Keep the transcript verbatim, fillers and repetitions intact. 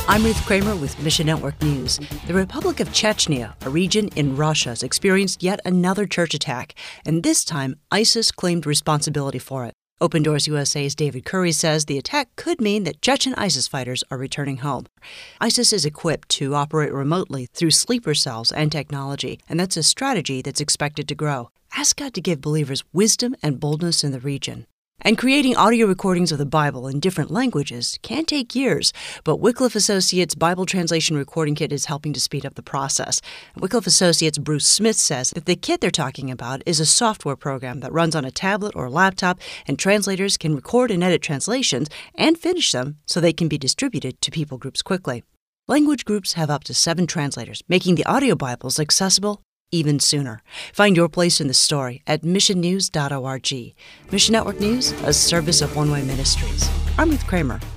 I'm Ruth Kramer with Mission Network News. The Republic of Chechnya, a region in Russia, has experienced yet another church attack, and this time ISIS claimed responsibility for it. Open Doors U S A's David Curry says the attack could mean that Chechen ISIS fighters are returning home. ISIS is equipped to operate remotely through sleeper cells and technology, and that's a strategy that's expected to grow. Ask God to give believers wisdom and boldness in the region. And creating audio recordings of the Bible in different languages can take years, but Wycliffe Associates Bible Translation Recording Kit is helping to speed up the process. Wycliffe Associates Bruce Smith says that the kit they're talking about is a software program that runs on a tablet or laptop, and translators can record and edit translations and finish them so they can be distributed to people groups quickly. Language groups have up to seven translators, making the audio Bibles accessible even sooner. Find your place in the story at mission news dot org. Mission Network News, a service of One Way Ministries. I'm Ruth Kramer.